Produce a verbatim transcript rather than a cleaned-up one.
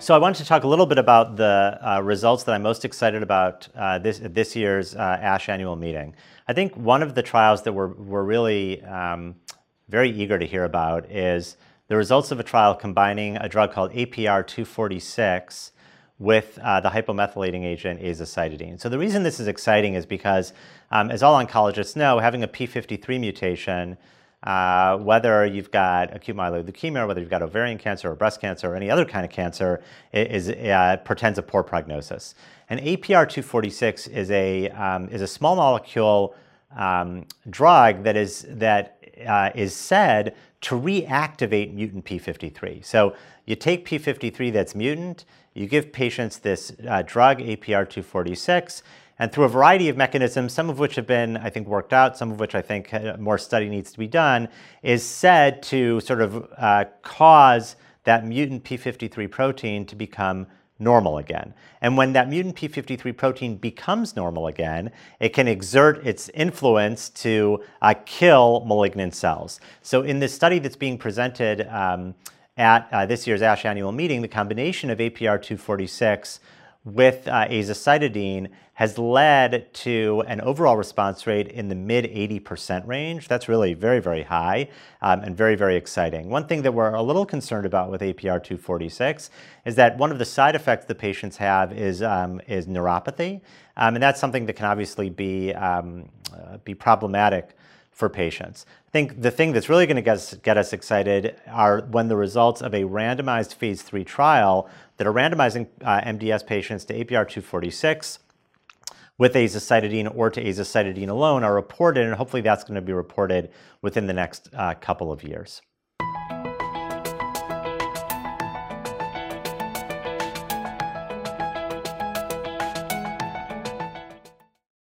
So I wanted to talk a little bit about the uh, results that I'm most excited about uh, this, this year's uh, ASH annual meeting. I think one of the trials that we're, we're really um, very eager to hear about is the results of a trial combining a drug called A P R two forty-six with uh, the hypomethylating agent azacitidine. So the reason this is exciting is because, um, as all oncologists know, having a P fifty-three mutation, Uh, whether you've got acute myeloid leukemia, or whether you've got ovarian cancer or breast cancer or any other kind of cancer, is, uh, portends a poor prognosis. And A P R two forty-six is a, um, is a small molecule um, drug that is, that, uh, is said to reactivate mutant P fifty-three. So you take P fifty-three that's mutant, you give patients this uh, drug, A P R two forty-six, and through a variety of mechanisms, some of which have been, I think, worked out, some of which I think more study needs to be done, is said to sort of uh, cause that mutant P fifty-three protein to become normal again. And when that mutant P fifty-three protein becomes normal again, it can exert its influence to uh, kill malignant cells. So in this study that's being presented um, at uh, this year's ASH annual meeting, the combination of A P R two forty-six with uh, azacitidine has led to an overall response rate in the mid eighty percent range. That's really very, very high um, and very, very exciting. One thing that we're a little concerned about with A P R two forty-six is that one of the side effects the patients have is, um, is neuropathy. Um, and that's something that can obviously be, um, uh, be problematic for patients. I think the thing that's really going to get us, get us excited are when the results of a randomized phase three trial that are randomizing uh, M D S patients to A P R two forty-six with azacitidine or to azacitidine alone are reported, and hopefully that's going to be reported within the next uh, couple of years.